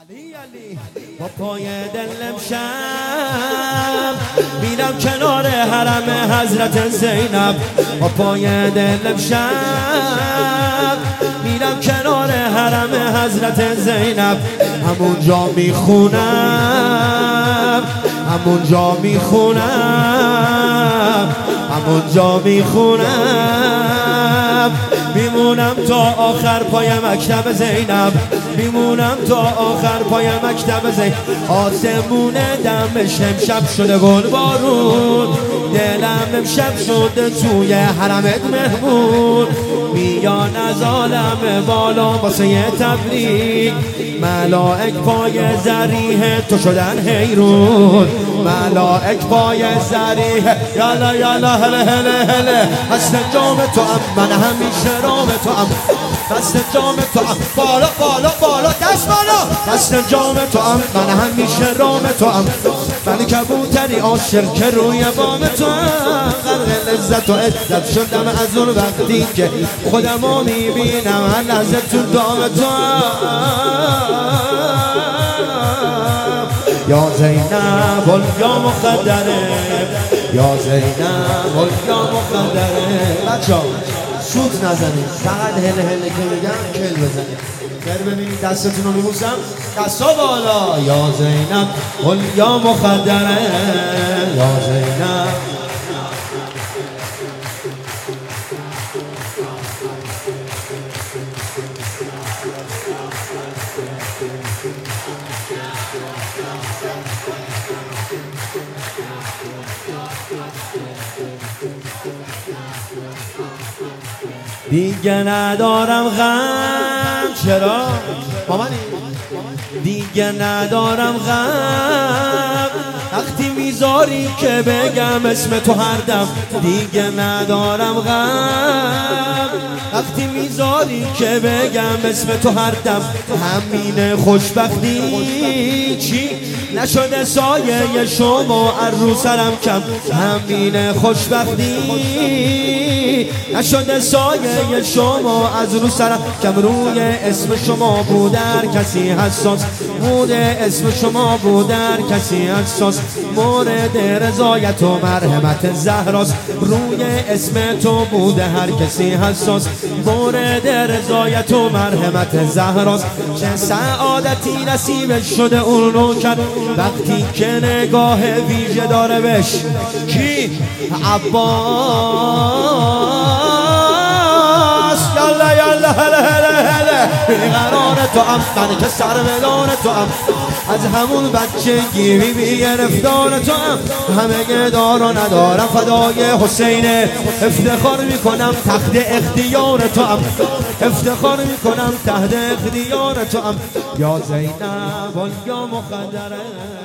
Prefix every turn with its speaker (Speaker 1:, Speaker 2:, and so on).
Speaker 1: با پای دل امشب میرم کنار حرم حضرت زینب. با پای دل امشب میرم کنار حرم حضرت زینب. همونجا میخونم، همونجا میخونم، همونجا میخونم. میمونم تا آخر پای مکتب زینب، میمونم تا آخر پای مکتب زینب. آسمون دمش امشب شده گل بارون، دلم امشب شده توی حرمت مهمون. میان از عالم بالا واسه تبریک، ملائک پای ذریح تو شدن حیرون. ملائک پای ذریح، یالا یالا هله هله هله. هست جام تو هم من همیشه رام تو هم، دست جام تو هم بالا بالا بالا دست بالا. دست جام تو هم من همیشه رام تو هم، من کبوتری عاشق که روی بام تو هم. غرق لذت و عزت شدم از اون وقتی که خودمو میبینم هر لحظه تو دام تو هم. یا زینب یا مقدره، یا زینب یا مقدره. بچه ها سوت نزنید، فقط هله هله که میگم کل بزنید. خیر ببینید دستتون رو میبوسم، دستا بالا. یا زینب یا مقدره، یا زینب. دیگه ندارم غم، چرا؟ مامانی دیگه ندارم غم، وقتی میذاری که بگم اسم تو هر دم. دیگه ندارم غم، وقتی میذاری که بگم اسم تو هر دم. همین خوشبختی چی نشده سایه شما رو سرم کم. همین خوشبختی نشده سایه شما از رو سرم کم. روی اسم شما بود در کسی حساس، بوده اسم شما بود در کسی حساس. مورد رضایت و مرحمت زهراست، روی اسم تو بوده هر کسی حساس. مورد رضایت و مرحمت زهراست. چه سعادتی نصیب شده اون رو کرد وقتی که نگاه ویژه داره بهش. کی؟ عباس. یالا یالا هله هله هله. بیقرار تو هم من که سرولان تو هم، از همون بچگی بی گرفتار تو هم. همه دار و ندارم فدای حسین، افتخار میکنم تحت اختیار تو هم، افتخار میکنم تحت اختیار تو هم. یا زینب یا مقدره.